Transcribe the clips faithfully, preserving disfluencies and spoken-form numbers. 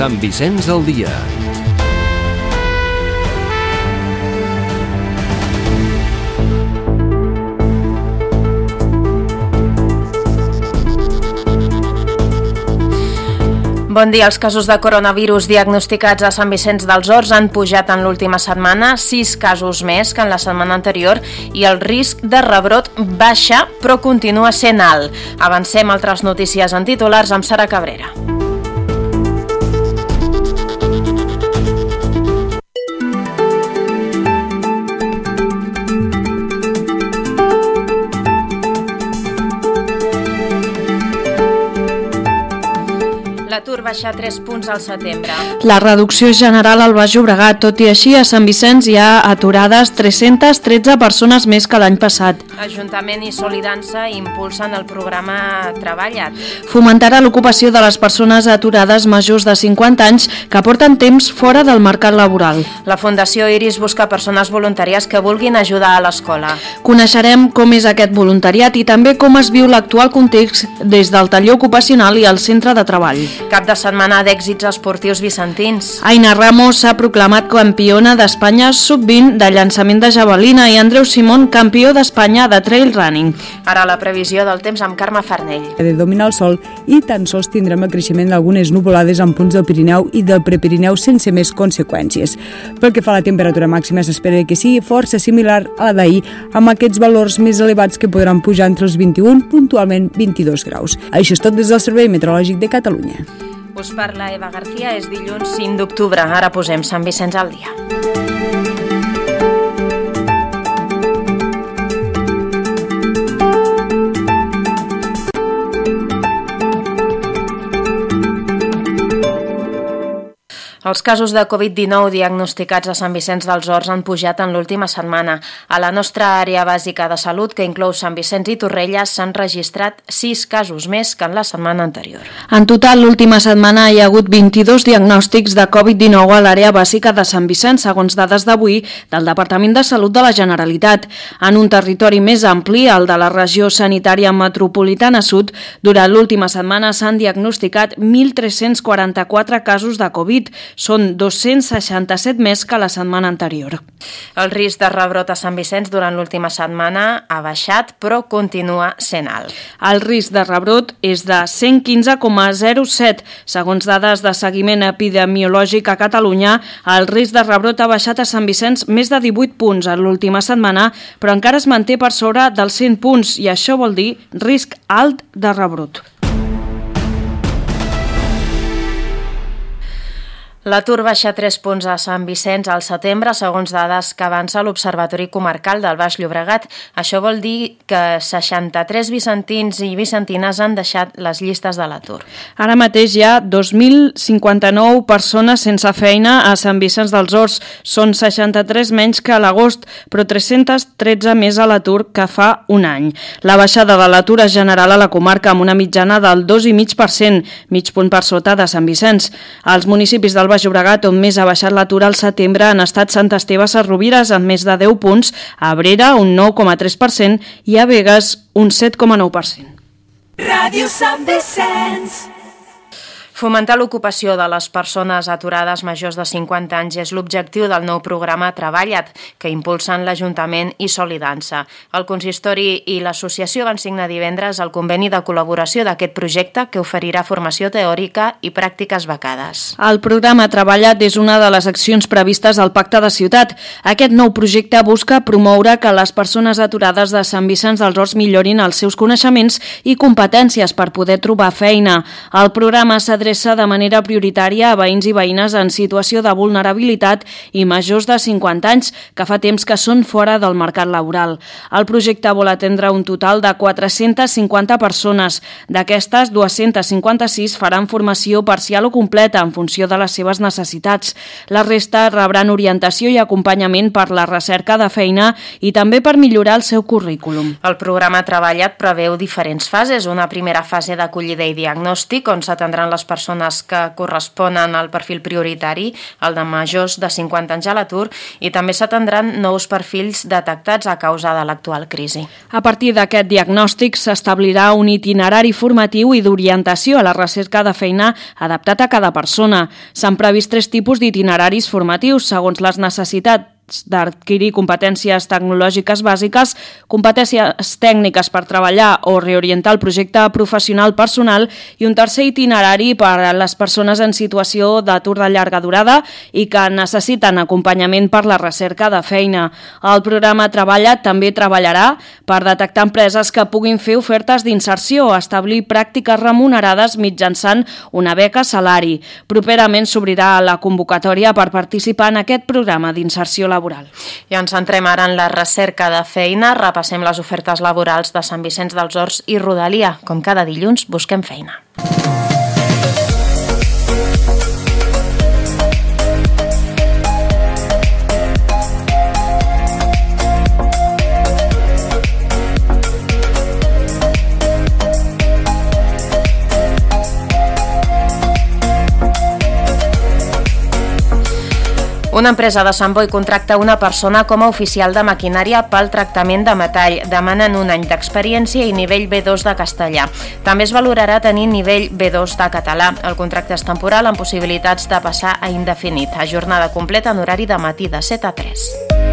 Sant Vicenç al dia. Bon dia. Els casos de coronavirus diagnosticats a Sant Vicenç dels Horts han pujat en l'última setmana, sis casos més que en la setmana anterior, i el risc de rebrot baixa, però continua sent alt. Avancem altres notícies en titulars amb Sara Cabrera. L'atur baixa tres punts al setembre. La reducció general al Baix Llobregat. Tot i així, a Sant Vicenç hi ha aturades tres-centes tretze persones més que l'any passat. L'Ajuntament i Solidança impulsen el programa Treballa't. Fomentarà l'ocupació de les persones aturades majors de cinquanta anys que porten temps fora del mercat laboral. La Fundació Iris busca persones voluntàries que vulguin ajudar a l'escola. Coneixerem com és aquest voluntariat i també com es viu l'actual context des del taller ocupacional i el centre de treball. Cap de setmana d'èxits esportius vicentins. Aina Ramos s'ha proclamat campiona d'Espanya sub vint de llançament de javelina i Andreu Simón campió d'Espanya de trail running. Ara la previsió del temps amb Carme Farnell. De dominar el sol i tan sols tindrem el creixement d'algunes nuvolades en punts del Pirineu i del Prepirineu sense més conseqüències. Pel que fa a la temperatura màxima s'espera que sigui força similar a la d'ahir, amb aquests valors més elevats que podran pujar entre els vint-i-un, puntualment vint-i-dos graus. Això és tot des del Servei Meteorològic de Catalunya. Us parla Eva García, és dilluns cinc d'octubre. Ara posem Sant Vicenç al dia. Els casos de covid dinou diagnosticats a Sant Vicenç dels Horts han pujat en l'última setmana. A la nostra àrea bàsica de salut, que inclou Sant Vicenç i Torrelles, s'han registrat sis casos més que en la setmana anterior. En total, l'última setmana hi ha hagut vint-i-dos diagnòstics de covid dinou a l'àrea bàsica de Sant Vicenç, segons dades d'avui del Departament de Salut de la Generalitat. En un territori més ampli, el de la regió sanitària metropolitana sud, durant l'última setmana s'han diagnosticat mil tres-cents quaranta-quatre casos de Covid. Són dos-cents seixanta-set més que la setmana anterior. El risc de rebrot a Sant Vicenç durant l'última setmana ha baixat, però continua sent alt. El risc de rebrot és de cent quinze coma zero set. Segons dades de seguiment epidemiològic a Catalunya, el risc de rebrot ha baixat a Sant Vicenç més de divuit punts en l'última setmana, però encara es manté per sobre dels cent punts, i això vol dir risc alt de rebrot. L'atur baixa tres punts a Sant Vicenç al setembre, segons dades que avança l'Observatori Comarcal del Baix Llobregat. Això vol dir que seixanta-tres vicentins i vicentines han deixat les llistes de l'atur. Ara mateix hi ha dos mil cinquanta-nou persones sense feina a Sant Vicenç dels Horts. Són seixanta-tres menys que a l'agost, però tres-cents tretze més a l'atur que fa un any. La baixada de l'atur és general a la comarca, amb una mitjana del dos coma cinc per cent, mig punt per sota de Sant Vicenç. Els municipis del Baix Llobregat, on més ha baixat l'atur al setembre, han estat Sant Esteve Sesrovires amb més de deu punts, a Abrera un nou coma tres per cent i a Begues un set coma nou per cent. Ràdio Sant Vicenç. Fomentar l'ocupació de les persones aturades majors de cinquanta anys és l'objectiu del nou programa Treballa't, que impulsen l'Ajuntament i Solidança. El consistori i l'associació van signar divendres el conveni de col·laboració d'aquest projecte, que oferirà formació teòrica i pràctiques becades. El programa Treballa't és una de les accions previstes al Pacte de Ciutat. Aquest nou projecte busca promoure que les persones aturades de Sant Vicenç dels Horts millorin els seus coneixements i competències per poder trobar feina. El programa s'adreça de manera prioritària a veïns i veïnes en situació de vulnerabilitat i majors de cinquanta anys que fa temps que són fora del mercat laboral. El projecte vol atendre un total de quatre-centes cinquanta persones. D'aquestes, dues-centes cinquanta-sis faran formació parcial o completa en funció de les seves necessitats. La resta rebran orientació i acompanyament per la recerca de feina i també per millorar el seu currículum. El programa Treballa't preveu diferents fases. Una primera fase d'acollida i diagnòstic, on s'atendran les persones persones que corresponen al perfil prioritari, el de majors de cinquanta anys a l'atur, i també s'atendran nous perfils detectats a causa de l'actual crisi. A partir d'aquest diagnòstic s'establirà un itinerari formatiu i d'orientació a la recerca de feina adaptat a cada persona. S'han previst tres tipus d'itineraris formatius segons les necessitats d'adquirir competències tecnològiques bàsiques, competències tècniques per treballar o reorientar el projecte professional personal i un tercer itinerari per a les persones en situació d'atur de llarga durada i que necessiten acompanyament per la recerca de feina. El programa Treballa també treballarà per detectar empreses que puguin fer ofertes d'inserció o establir pràctiques remunerades mitjançant una beca salari. Properament s'obrirà la convocatòria per participar en aquest programa d'inserció laboral. I ens centrem ara en la recerca de feina. Repassem les ofertes laborals de Sant Vicenç dels Horts i Rodalia. Com cada dilluns, busquem feina. Una empresa de Sant Boi contracta una persona com a oficial de maquinària pel tractament de metall. Demanen un any d'experiència i nivell B dos de castellà. També es valorarà tenir nivell B dos de català. El contracte és temporal amb possibilitats de passar a indefinit. A jornada completa en horari de matí de set a tres.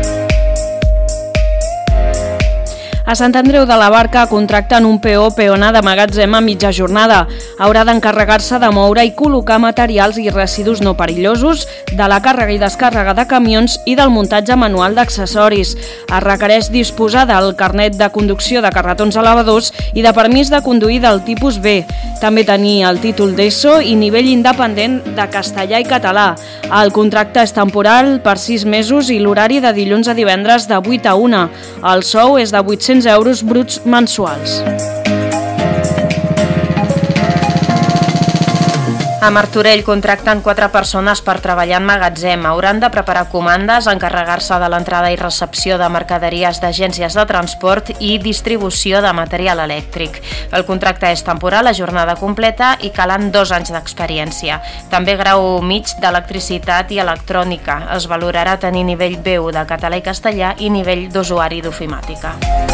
A Sant Andreu de la Barca contracten un peó peona de magatzem a mitja jornada. Haurà d'encarregar-se de moure i col·locar materials i residus no perillosos, de la càrrega i descàrrega de camions i del muntatge manual d'accessoris. Es requereix disposar del carnet de conducció de carretons elevadors i de permís de conduir del tipus B. També tenir el títol d'ESO i nivell independent de castellà i català. El contracte és temporal per sis mesos i l'horari de dilluns a divendres de vuit a una. El sou és de vuit-cents euros bruts mensuals. A Martorell contracten quatre persones per treballar en magatzem. Hauran de preparar comandes, encarregar-se de l'entrada i recepció de mercaderies d'agències de transport i distribució de material elèctric. El contracte és temporal, a jornada completa i calen dos anys d'experiència. També grau mig d'electricitat i electrònica. Es valorarà tenir nivell B u de català i castellà i nivell d'usuari d'ofimàtica.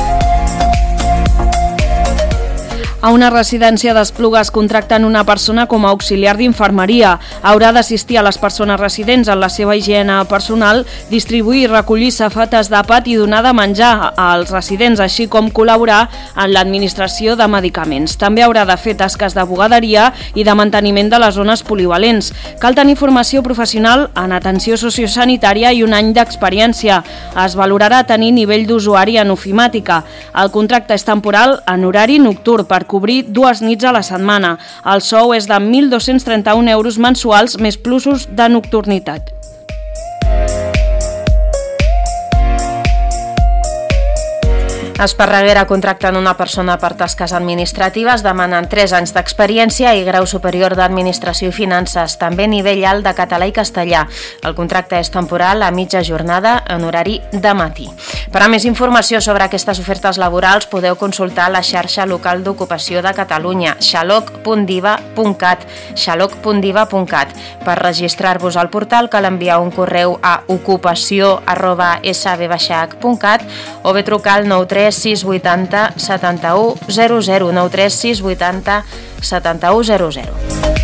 A una residència d'Esplugues contracten una persona com a auxiliar d'infermeria. Haurà d'assistir a les persones residents en la seva higiene personal, distribuir i recollir safates d'àpat i donar de menjar als residents, així com col·laborar en l'administració de medicaments. També haurà de fer tasques de bugaderia i de manteniment de les zones polivalents. Cal tenir formació professional en atenció sociosanitària i un any d'experiència. Es valorarà tenir nivell d'usuari en ofimàtica. El contracte és temporal en horari nocturn per cobrir dues nits a la setmana. El sou és de mil dos-cents trenta-un euros mensuals més plusos de nocturnitat. A Esparreguera contracten una persona per tasques administratives, demanen tres anys d'experiència i grau superior d'administració i finances, també nivell alt de català i castellà. El contracte és temporal a mitja jornada en horari de matí. Per a més informació sobre aquestes ofertes laborals podeu consultar la xarxa local d'ocupació de Catalunya, xaloc punt diva punt cat, xaloc punt diva punt cat. Per registrar-vos al portal cal enviar un correu a ocupació arroba s b h punt cat o bé trucar al nou tres sis vuitanta setanta-u zero zero, nou tres sis vuitanta setanta-u zero zero.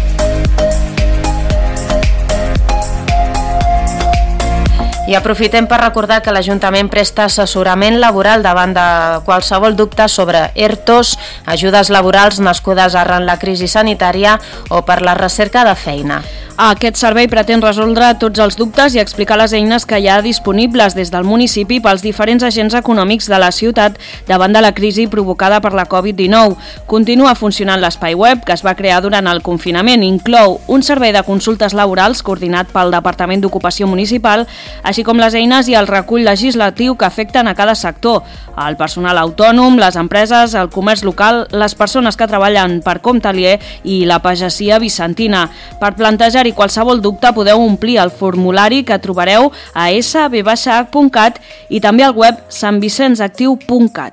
I aprofitem per recordar que l'Ajuntament presta assessorament laboral davant de qualsevol dubte sobre ERTOs, ajudes laborals nascudes arran la crisi sanitària o per la recerca de feina. Aquest servei pretén resoldre tots els dubtes i explicar les eines que hi ha disponibles des del municipi pels diferents agents econòmics de la ciutat davant de la crisi provocada per la covid dinou. Continua funcionant l'espai web que es va crear durant el confinament. Inclou un servei de consultes laborals coordinat pel Departament d'Ocupació Municipal, així com les eines i el recull legislatiu que afecten a cada sector, el personal autònom, les empreses, el comerç local, les persones que treballen per compte aliè i la pagesia vicentina. Per plantejar-hi qualsevol dubte podeu omplir el formulari que trobareu a s b h punt cat i també al web sant vicenç actiu punt cat.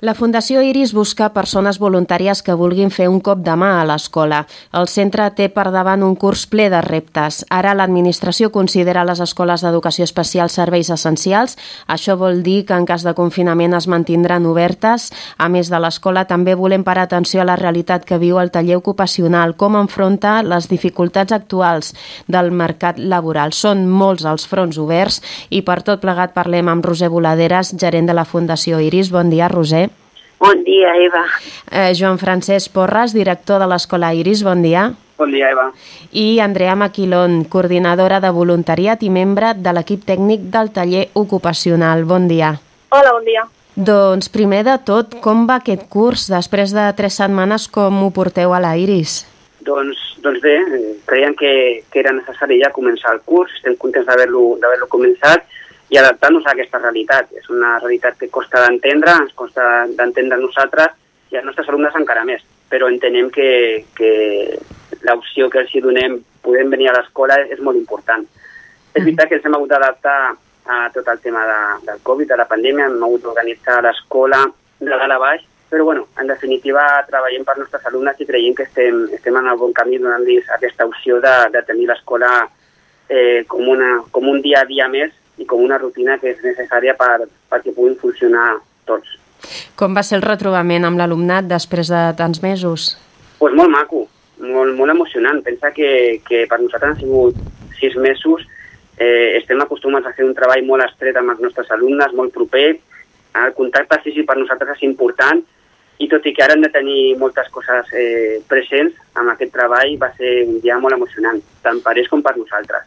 La Fundació Iris busca persones voluntàries que vulguin fer un cop de mà a l'escola. El centre té per davant un curs ple de reptes. Ara l'administració considera les escoles d'educació especial serveis essencials. Això vol dir que en cas de confinament es mantindran obertes. A més de l'escola, també volem parar atenció a la realitat que viu el taller ocupacional, com enfronta les dificultats actuals del mercat laboral. Són molts els fronts oberts i per tot plegat parlem amb Roser Boladeres, gerent de la Fundació Iris. Bon dia, Roser. Bon dia, Eva. Eh, Joan Francesc Porras, director de l'Escola Iris, bon dia. Bon dia, Eva. I Andrea Maquilón, coordinadora de voluntariat i membre de l'equip tècnic del taller ocupacional. Bon dia. Hola, bon dia. Doncs, primer de tot, com va aquest curs? Després de tres setmanes, com ho porteu a la Iris? Doncs, doncs bé, creiem que, que era necessari ja començar el curs, estem contents d'haver-lo d'haver-lo començat i adaptar-nos a aquesta realitat. És una realitat que costa d'entendre, ens costa d'entendre nosaltres i als nostres alumnes encara més, però entenem que, que l'opció que els hi donem, podem venir a l'escola, és molt important. És veritat que ens hem hagut d'adaptar a tot el tema de, del Covid, de la pandèmia, hem hagut d'organitzar l'escola de dalt a baix, però bueno, en definitiva treballem per als nostres alumnes i creiem que estem, estem en el bon camí donant-los aquesta opció de, de tenir l'escola eh, com, una, com un dia a dia més i com una rutina que és necessària per, perquè puguin funcionar tots. Com va ser el retrobament amb l'alumnat després de tants mesos? Pues molt maco, molt, molt emocionant. Pensa que, que per nosaltres han sigut sis mesos, eh, estem acostumats a fer un treball molt estret amb els nostres alumnes, molt proper, el contacte físic per nosaltres és important i tot i que ara hem de tenir moltes coses eh, presents amb aquest treball va ser un dia molt emocionant, tant per ells com per nosaltres.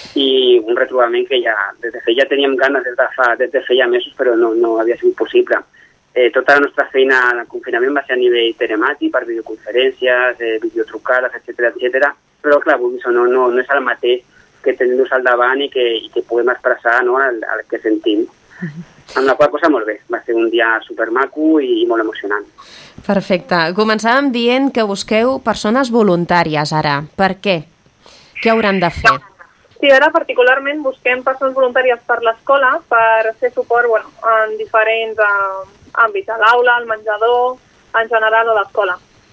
I un retrobament que ja, des de feia teníem ganes des de, fa, des de feia mesos, però no, no havia sigut possible. Eh, tota la nostra feina en el confinament va ser a nivell telemàtic, per videoconferències, eh, videotrucades, etcètera, etcètera. Però clar, no, no, no és el mateix que tenir-nos al davant i que, i que puguem expressar, no, el, el que sentim. Uh-huh. Amb la qual cosa molt bé, va ser un dia supermaco i, i molt emocionant. Perfecte. Començàvem dient que busqueu persones voluntàries ara. Per què? Què hauran de fer? Sí, ara particularment busquem persones voluntàries per l'escola per fer suport bueno, en diferents uh, àmbits, a l'aula, al menjador, en general a l'escola.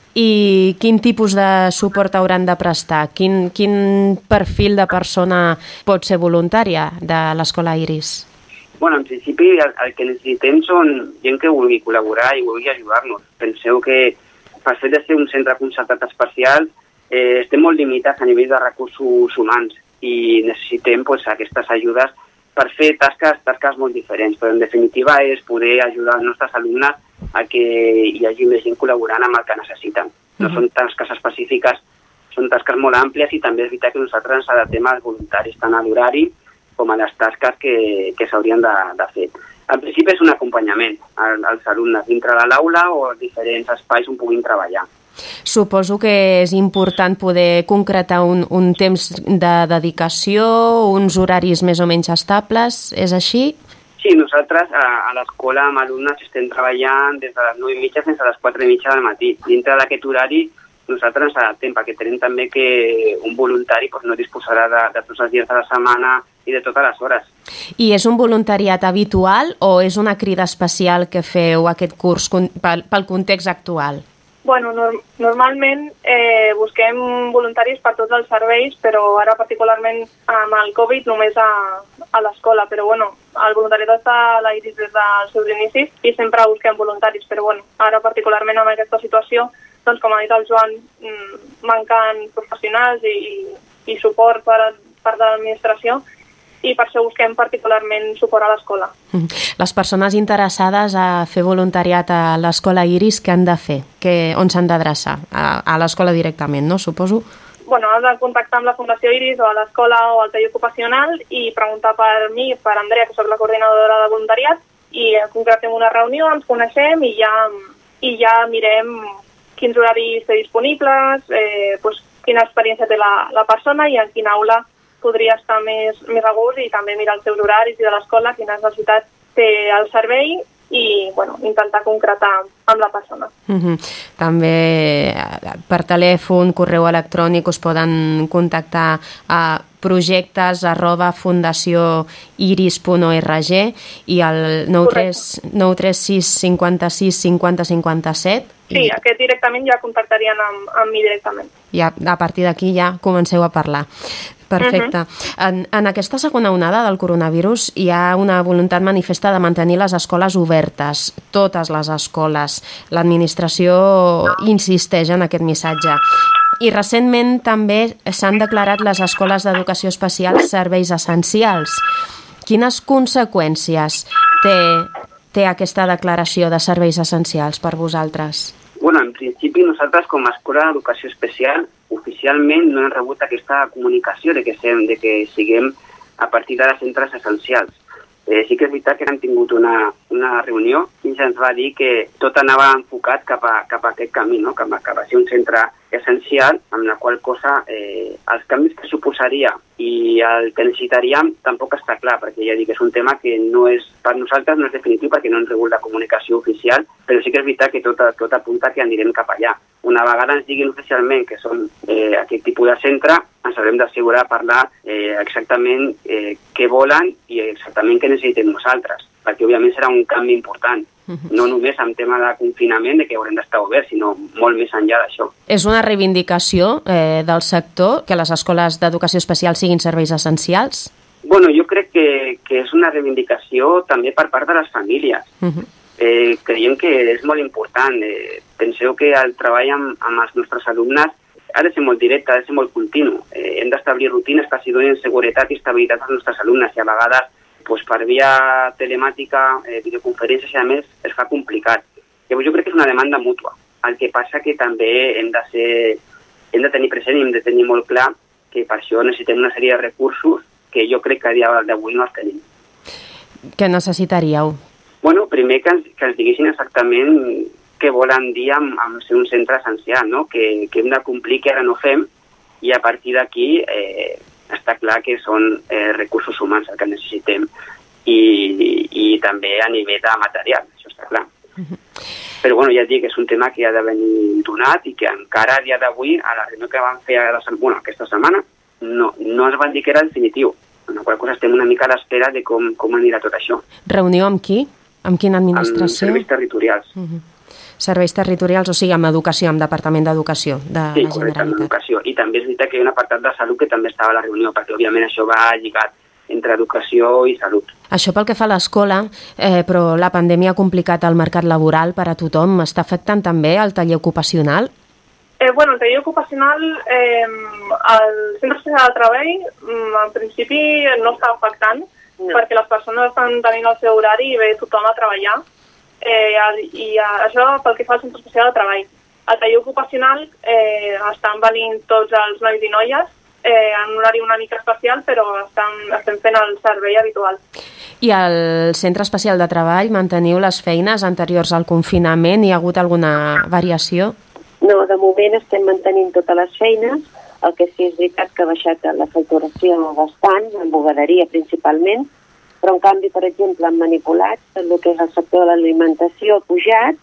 I quin tipus de suport hauran de prestar? Quin, quin perfil de persona pot ser voluntària de l'Escola Iris? Bueno, en principi el, el que necessitem són gent que vulgui col·laborar i vulgui ajudar-nos. Penseu que per fet de ser un centre concertat especial eh, estem molt limitats a nivell de recursos humans i necessitem pues, aquestes ajudes per fer tasques, tasques molt diferents, però en definitiva és poder ajudar els nostres alumnes a que hi hagi més gent col·laborant amb el que necessiten. No uh-huh. són tasques específiques, són tasques molt àmplies i també és veritat que nosaltres ens adaptem als voluntaris, tant a l'horari com a les tasques que, que s'haurien de, de fer. En principi és un acompanyament als alumnes dintre de l'aula o als diferents espais on puguin treballar. Suposo que és important poder concretar un, un temps de dedicació, uns horaris més o menys estables, és així? Sí, nosaltres a, a l'escola amb alumnes estem treballant des de les nou i mitja fins a les quatre i mitja del matí. Dintre d'aquest horari nosaltres ens adaptem perquè tenim també que un voluntari pues, no disposarà de, de tots els dies de la setmana i de totes les hores. I és un voluntariat habitual o és una crida especial que feu aquest curs pel, pel context actual? Bueno, norm normalment eh, busquem voluntaris per tots els serveis, però ara particularment amb el Covid només a, a l'escola. Però bueno, el voluntariat està a la Iris des dels seus inicis i sempre busquem voluntaris. Però bueno, ara particularment amb aquesta situació, doncs com ha dit el Joan, manquen professionals i, i suport per, per de l'administració i per això busquem particularment suport a l'escola. Les persones interessades a fer voluntariat a l'Escola Iris, què han de fer? Que, on s'han d'adreçar? A, a l'escola directament, no? Suposo? Bueno, has de contactar amb la Fundació Iris o a l'escola o al taller ocupacional i preguntar per mi, per Andrea, que soc la coordinadora de voluntariat, i concretem una reunió, ens coneixem i ja, i ja mirem quins horaris té disponibles, eh, pues, quina experiència té la, la persona i en quina aula podria estar més, més a gust i també mirar els seus horaris i de l'escola, quina necessitat té el servei i bueno, intentar concretar amb la persona. Uh-huh. També per telèfon, correu electrònic us poden contactar a projectes arroba fundació iris punt org i el nou tres sis cinquanta sis cinquanta cinquanta set. Sí, aquest directament ja contactarien amb, amb mi directament. I a, a partir d'aquí ja comenceu a parlar. Perfecte. Uh-huh. En, en aquesta segona onada del coronavirus hi ha una voluntat manifesta de mantenir les escoles obertes, totes les escoles. L'administració insisteix en aquest missatge. I recentment també s'han declarat les escoles d'educació especial serveis essencials. Quines conseqüències té, té aquesta declaració de serveis essencials per vosaltres? Bueno, en principi nosaltres com a escola d'educació especial oficialment no hem rebut aquesta comunicació de que, sem, de que siguem a partir de centres essencials. Eh, sí que és veritat que hem tingut una, una reunió i ens va dir que tot anava enfocat cap a, cap a aquest camí, no? cap, a, cap a ser un centre essencial, amb la qual cosa eh, els canvis que suposaria i el que necessitaríem tampoc està clar, perquè ja dic que és un tema que no és, per nosaltres no és definitiu perquè no hem rebut la comunicació oficial, però sí que és veritat que tot, tot apunta que anirem cap allà. Una vegada ens diguin oficialment que són eh, aquest tipus de centre, ens haurem d'assegurar a parlar eh, exactament eh, què volen i exactament què necessitem nosaltres, perquè òbviament serà un canvi important. No només en tema de confinament, de que haurem d'estar oberts, sinó molt més enllà d'això. És una reivindicació eh, del sector que les escoles d'educació especial siguin serveis essencials? Bueno, jo crec que, que és una reivindicació també per part de les famílies. Uh-huh. eh, creiem que és molt important. Eh, penseu que el treball amb, amb els nostres alumnes ha de ser molt directe, ha de ser molt continu. Eh, hem d'establir rutines que s'hi donin seguretat i estabilitat als nostres alumnes i a vegades pues, per via telemàtica, eh, videoconferències i a més es fa complicat. Llavors jo crec que és una demanda mútua. El que passa que també hem de, ser, hem de tenir present i hem de tenir molt clar que per això necessitem una sèrie de recursos que jo crec que a dia d'avui no els tenim. Què necessitaríeu? Bueno, primer que ens, que ens diguessin exactament què volen dir amb, amb ser un centre essencial, no? que, que hem de complir que ara no fem i a partir d'aquí eh, està clar que són eh, recursos humans el que necessitem i, i, i també a nivell de material, això està clar. Uh-huh. Però bueno, ja et dic que és un tema que ha de venir donat i que encara a dia d'avui, a la reunió que vam fer a la, bueno, aquesta setmana, no, no ens van dir que era definitiu, amb la qual cosa estem una mica a l'espera de com, com anirà tot això. Reunió amb qui? Amb quina administració? Amb serveis territorials. Uh-huh. Serveis territorials, o sigui, amb educació, amb Departament d'Educació de sí, la Generalitat. Sí, correcte, amb educació. I també és veritat que hi ha un apartat de salut que també estava a la reunió, perquè òbviament això va lligat entre educació i salut. Això pel que fa a l'escola, eh, però la pandèmia ha complicat el mercat laboral per a tothom. Està afectant també el taller ocupacional? Eh, bueno, el taller ocupacional, eh, el centre especial de treball, en principi no està afectant, no. perquè les persones estan tenint el seu horari i ve tothom a treballar. Eh, i això pel que fa al centre especial de treball. Al taller ocupacional eh, estan venint tots els nois i noies eh, en un horari una mica especial, però estan, estem fent el servei habitual. I al centre especial de treball manteniu les feines anteriors al confinament? Hi ha hagut alguna variació? No, de moment estem mantenint totes les feines. El que sí és veritat que ha baixat la facturació bastant, en bugaderia principalment, però en canvi, per exemple, en manipulats, tot el que és el sector de l'alimentació ha pujat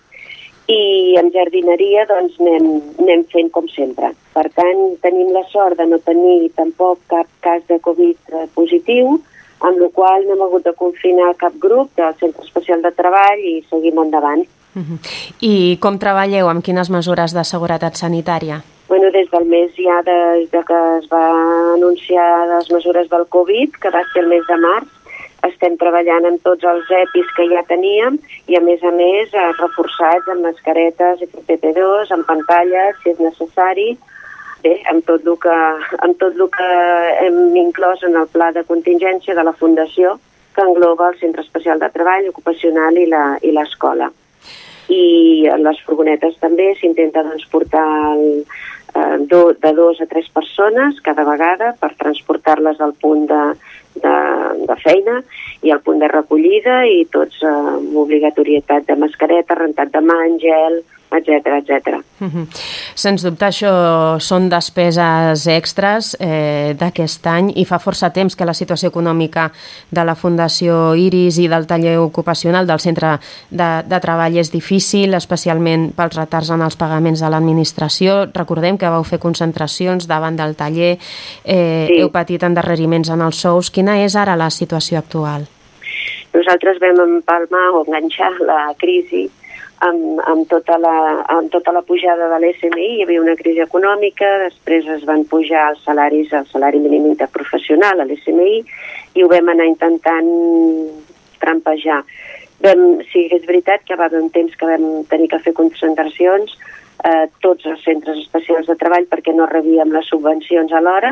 i en jardineria doncs anem, anem fent com sempre. Per tant, tenim la sort de no tenir tampoc cap cas de Covid positiu, amb la qual no hem hagut de confinar cap grup del centre especial de treball i seguim endavant. Uh-huh. I com treballeu? Amb quines mesures de seguretat sanitària? Bueno, des del mes ja de, de que es va anunciar les mesures del Covid, que va ser el mes de març, estem treballant amb tots els EPIs que ja teníem i, a més a més, reforçats amb mascaretes, F P P dos, amb pantalles, si és necessari, bé, amb tot el que, amb tot el que hem inclòs en el pla de contingència de la Fundació, que engloba el Centre Especial de Treball Ocupacional i la, i l'escola. I en les furgonetes també s'intenta doncs, portar el, eh, do, de dos a tres persones cada vegada per transportar-les al punt de, de, de feina i al punt de recollida, i tots eh, amb obligatorietat de mascareta, rentat de mans, gel, etcètera, etcètera. Uh-huh. Sens dubte això són despeses extres eh, d'aquest any, i fa força temps que la situació econòmica de la Fundació Iris i del taller ocupacional del centre de, de treball és difícil, especialment pels retards en els pagaments de l'administració. Recordem que vau fer concentracions davant del taller, eh, sí. Heu patit endarreriments en els sous. Quina és ara la situació actual? Nosaltres vam empalmar o enganxar la crisi Amb, amb, tota la, amb tota la pujada de l'S M I. Hi havia una crisi econòmica, després es van pujar els salaris, el salari mínim interprofessional, a l'S M I, i ho vam anar intentant trampejar. Vam, sí, és veritat que va haver un temps que vam tenir que fer concentracions eh, tots els centres especials de treball perquè no rebíem les subvencions a l'hora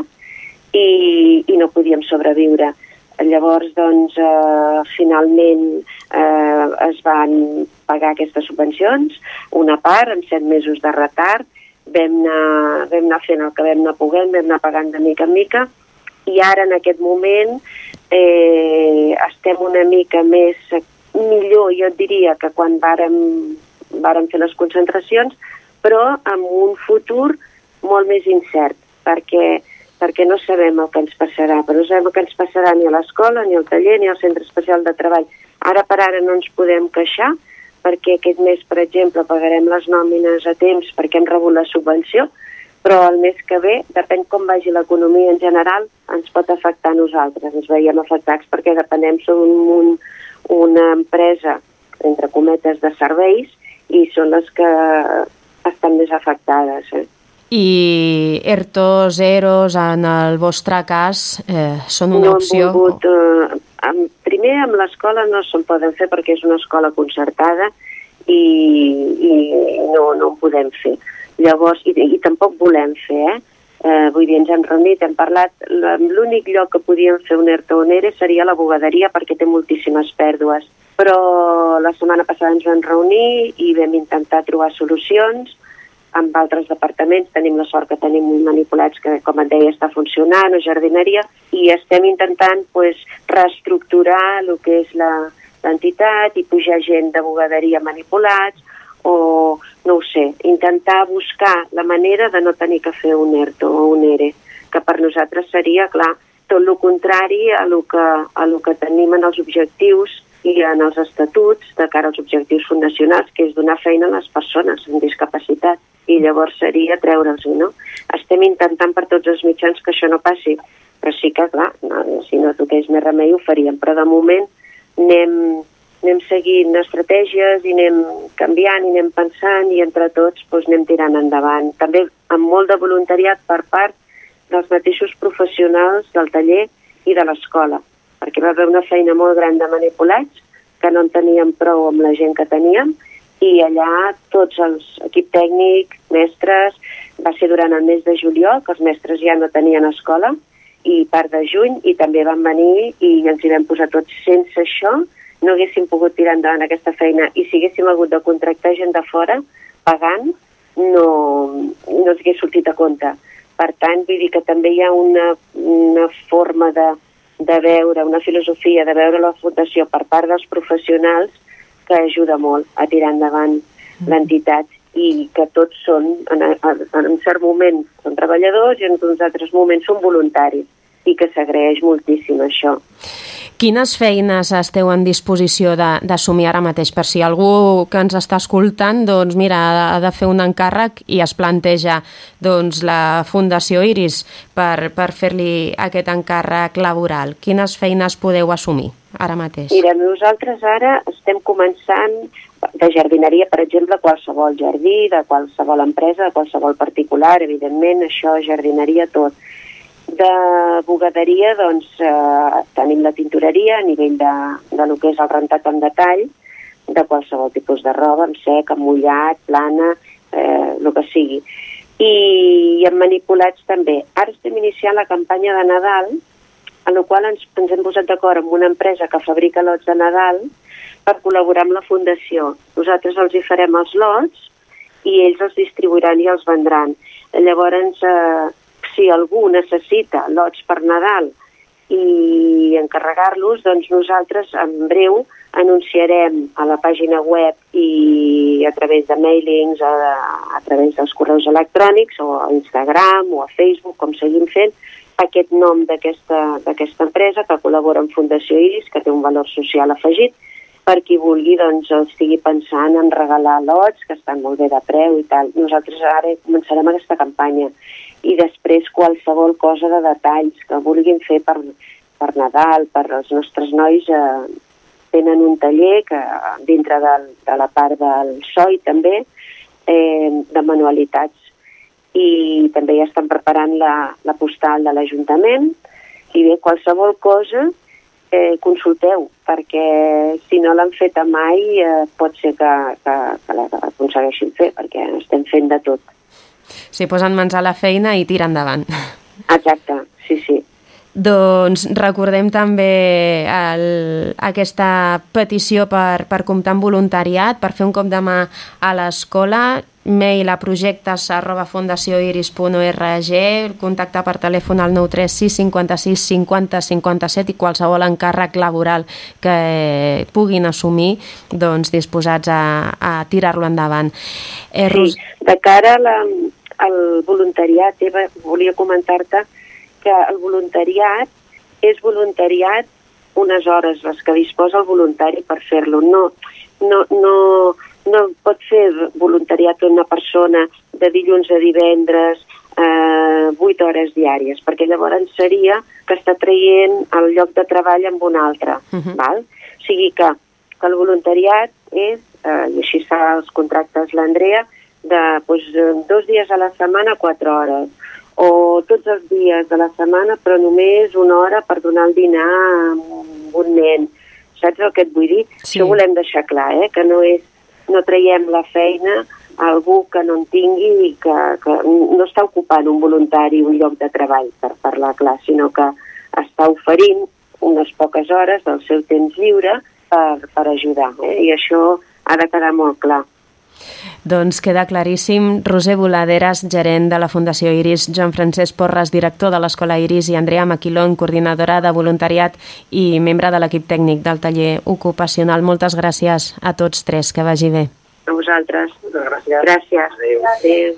i, i no podíem sobreviure. Llavors, doncs, eh, finalment eh, es van pagar aquestes subvencions, una part, en set mesos de retard, vam anar, vam anar fent el que vam anar poguent, vam anar pagant de mica en mica, i ara, en aquest moment, eh, estem una mica més millor, jo et diria, que quan vàrem, vàrem fer les concentracions, però amb un futur molt més incert, perquè perquè no sabem el que ens passarà, però no sabem el que ens passarà ni a l'escola, ni al taller, ni al centre especial de treball. Ara per ara no ens podem queixar, perquè aquest mes, per exemple, pagarem les nòmines a temps perquè hem rebut la subvenció, però el mes que ve, depèn com vagi l'economia en general, ens pot afectar a nosaltres. Ens veiem afectats perquè depenem som un, una empresa, entre cometes, de serveis, i són les que estan més afectades, eh? I ERTOs, EROs, en el vostre cas, eh, són una no opció? No hem volgut... Eh, amb, primer, amb l'escola no se'n poden fer perquè és una escola concertada i, i no, no ho podem fer. Llavors, i, i tampoc volem fer, eh? eh? Vull dir, ens hem reunit, hem parlat... L'únic lloc que podíem fer un ERTO o un ERE seria la bugaderia perquè té moltíssimes pèrdues. Però la setmana passada ens vam reunir i vam intentar trobar solucions. Amb altres departaments tenim la sort que tenim manipulats que, com et deia, està funcionant, o jardineria, i estem intentant pues, reestructurar el que és l'entitat i pujar gent de bugaderia manipulats, o no ho sé, intentar buscar la manera de no tenir que fer un ERTO o un ERE, que per nosaltres seria, clar, tot el contrari a lo que, a lo que tenim en els objectius i en els estatuts de cara als objectius fundacionals, que és donar feina a les persones amb discapacitat. I llavors seria treure'ls-ho, no? Estem intentant per tots els mitjans que això no passi, però sí que, clar, no, si no toqués més remei ho faríem, però de moment anem, anem seguint estratègies i anem canviant i anem pensant i entre tots doncs, anem tirant endavant. També amb molt de voluntariat per part dels mateixos professionals del taller i de l'escola, perquè va haver una feina molt gran de manipulats que no en teníem prou amb la gent que teníem, i allà tots els equip tècnic, mestres, va ser durant el mes de juliol, que els mestres ja no tenien escola, i part de juny, i també van venir i ens hi vam posar tots. Sense això no haguéssim pogut tirar endavant aquesta feina, i si haguéssim hagut de contractar gent de fora, pagant, no, no ens hagués sortit a compte. Per tant, vull dir que també hi ha una, una forma de, de veure, una filosofia de veure la fundació per part dels professionals que ajuda molt a tirar endavant l'entitat, i que tots són, en, en, en un cert moment són treballadors i en uns altres moments són voluntaris, i que s'agraeix moltíssim això. Quines feines esteu en disposició d'assumir ara mateix? Per si algú que ens està escoltant doncs mira, ha de fer un encàrrec i es planteja doncs, la Fundació Iris per, per fer-li aquest encàrrec laboral. Quines feines podeu assumir ara mateix? Mira, nosaltres ara estem començant de jardineria, per exemple, qualsevol jardí, de qualsevol empresa, de qualsevol particular, evidentment, això, jardineria, tot. De bugaderia, doncs, eh, tenim la tintoreria a nivell de, de lo que és el rentat en detall, de qualsevol tipus de roba, amb sec, amb mullat, plana, eh, el que sigui. I, i amb manipulats també. Ara estem iniciant la campanya de Nadal, en la qual ens, ens hem posat d'acord amb una empresa que fabrica lots de Nadal per col·laborar amb la Fundació. Nosaltres els hi farem els lots i ells els distribuiran i els vendran. Llavors, eh, si algú necessita lots per Nadal i encarregar-los, doncs nosaltres en breu anunciarem a la pàgina web i a través de mailings, a, a través dels correus electrònics o a Instagram o a Facebook, com seguim fent, aquest nom d'aquesta d'aquesta empresa que col·labora amb Fundació Iris, que té un valor social afegit, per qui vulgui doncs, estigui pensant en regalar lots, que estan molt bé de preu i tal. Nosaltres ara començarem aquesta campanya i després qualsevol cosa de detalls que vulguin fer per, per Nadal, per als nostres nois, eh, tenen un taller que dintre del, de la part del S O I també, eh, de manualitats, i també ja estan preparant la, la postal de l'Ajuntament, i bé, qualsevol cosa eh, consulteu, perquè si no l'han feta mai eh, pot ser que, que, que l'aconsegueixin fer, perquè estem fent de tot. S'hi posen mans a la feina i tira endavant. Exacte, sí, sí. Doncs recordem també el, aquesta petició per, per comptar amb voluntariat, per fer un cop de mà a l'escola, mail a projectes arroba fundacioiris punt org, contactar per telèfon al nou tres sis cinquanta-sis cinquanta cinquanta-set i qualsevol encàrrec laboral que puguin assumir, doncs disposats a, a tirar-lo endavant. Eh, Ros... Sí, de cara a la, al voluntariat, Eva, volia comentar-te que el voluntariat és voluntariat unes hores les que disposa el voluntari per fer-lo. No, no, no, no pot fer voluntariat una persona de dilluns a divendres eh, vuit hores diàries, perquè llavors seria que està traient el lloc de treball amb un altre. Uh-huh. Val? O sigui que, que el voluntariat és, eh, i així està els contractes l'Andrea, de doncs, dos dies a la setmana, quatre hores, o tots els dies de la setmana, però només una hora per donar el dinar a un nen. Saps el que et vull dir? Sí. Això ho volem deixar clar, eh? Que no és, no traiem la feina a algú que no en tingui i que, que no està ocupant un voluntari un lloc de treball, per parlar clar, sinó que està oferint unes poques hores del seu temps lliure per, per ajudar, eh? I això ha de quedar molt clar. Doncs queda claríssim. Roser Boladeres, gerent de la Fundació Iris, Joan Francesc Porres, director de l'Escola Iris, i Andrea Maquilón, coordinadora de voluntariat i membre de l'equip tècnic del taller ocupacional. Moltes gràcies a tots tres, que vagi bé. A vosaltres. Moltes gràcies. Gràcies. Adéu. Adéu.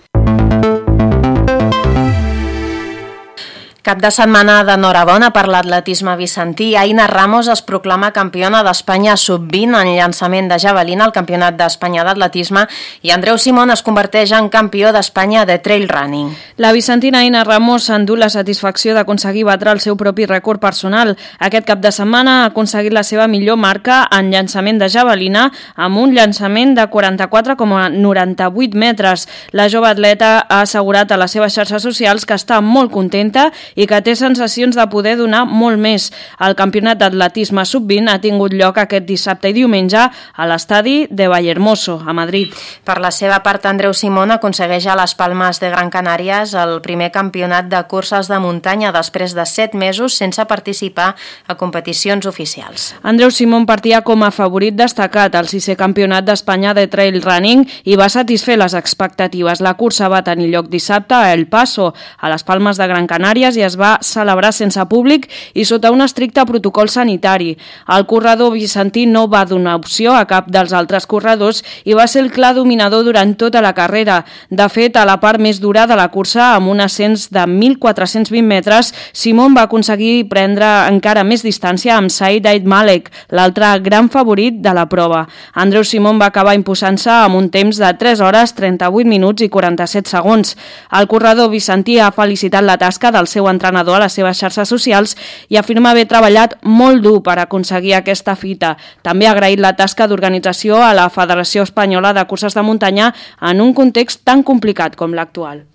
Cap de setmana d'enhorabona per l'atletisme vicentí. Aina Ramos es proclama campiona d'Espanya sub vint en llançament de javelina al Campionat d'Espanya d'atletisme i Andreu Simón es converteix en campió d'Espanya de trail running. La vicentina Aina Ramos s'endú la satisfacció d'aconseguir batre el seu propi rècord personal. Aquest cap de setmana ha aconseguit la seva millor marca en llançament de javelina amb un llançament de quaranta-quatre coma noranta-vuit metres. La jove atleta ha assegurat a les seves xarxes socials que està molt contenta i que té sensacions de poder donar molt més. El campionat d'atletisme sub vint ha tingut lloc aquest dissabte i diumenge a l'estadi de Vallehermoso, a Madrid. Per la seva part, Andreu Simón aconsegueix a les Palmes de Gran Canàries el primer campionat de curses de muntanya després de set mesos sense participar a competicions oficials. Andreu Simón partia com a favorit destacat al sisè campionat d'Espanya de trail running i va satisfer les expectatives. La cursa va tenir lloc dissabte a El Paso, a les Palmes de Gran Canàries, i es va celebrar sense públic i sota un estricte protocol sanitari. El corredor vicentí no va donar opció a cap dels altres corredors i va ser el clar dominador durant tota la carrera. De fet, a la part més dura de la cursa, amb un ascens de mil quatre-cents vint metres, Simón va aconseguir prendre encara més distància amb Said Eid Malek, l'altre gran favorit de la prova. Andreu Simón va acabar imposant-se amb un temps de tres hores, trenta-vuit minuts i quaranta-set segons. El corredor vicentí ha felicitat la tasca del seu entrenador a les seves xarxes socials i afirma haver treballat molt dur per aconseguir aquesta fita. També ha agraït la tasca d'organització a la Federació Espanyola de Curses de Muntanya en un context tan complicat com l'actual.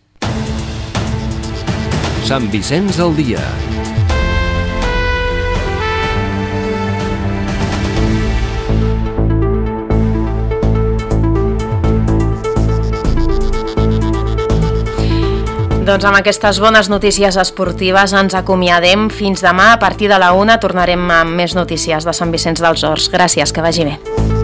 Sant Vicenç al dia. Doncs amb aquestes bones notícies esportives ens acomiadem. Fins demà, a partir de la una, tornarem amb més notícies de Sant Vicenç dels Horts. Gràcies, que vagi bé.